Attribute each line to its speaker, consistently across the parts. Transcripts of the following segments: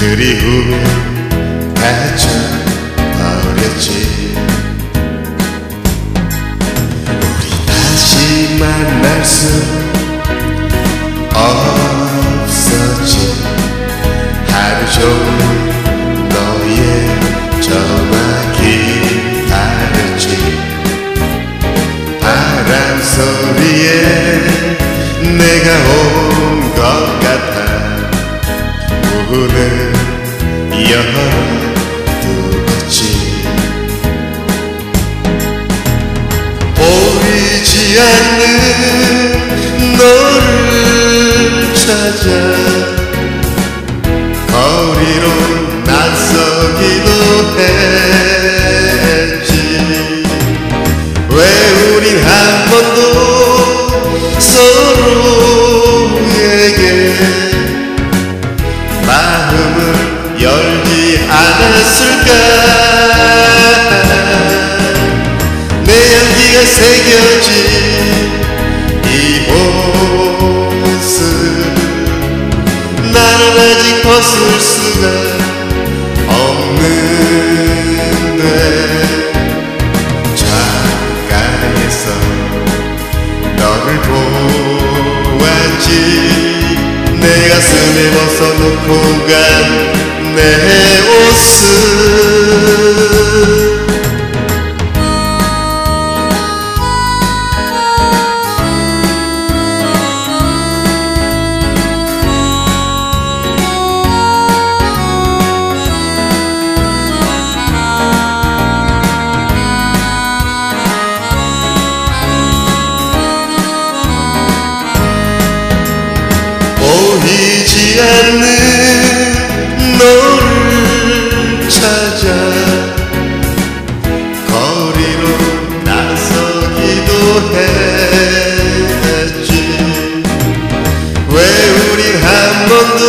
Speaker 1: 그리움에 갇혀버렸지. 우리 다시 만날 수 없었지. 하루 종일 너의 전화 기다렸지. 바람 소리에 내가 온 것 같아 문을 열어두었지. 보이지 않는 너를 찾아 거리로 나서기도 했지. 왜 우린 한 번도 서로에게 마음을 열지 않았을까. 내 향기가 새겨진 이 모습 나는 아직 벗을 수가 없는데. 창가에서 너를 보았지. 내 가슴에 벗어놓고 간 내 옷을. 보이지 않는 너를 찾아 거리로 나서기도 했지. 왜 우린 한 번도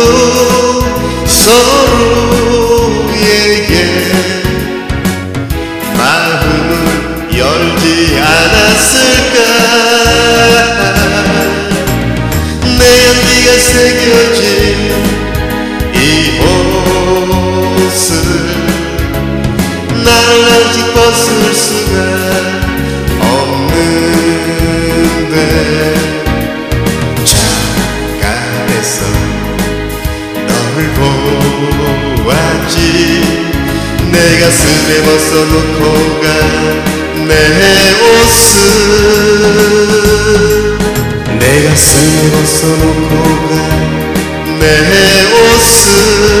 Speaker 1: 서로에게 마음을 열지 않았을까. 내 향기가 새겨진 이 옷을 나를 아직 벗을 수가 없는데. 창가에서 너를 보았지. 내 가슴에 벗어놓고 간 내 옷을. 내 가슴에 벗어놓고 간 내 옷을.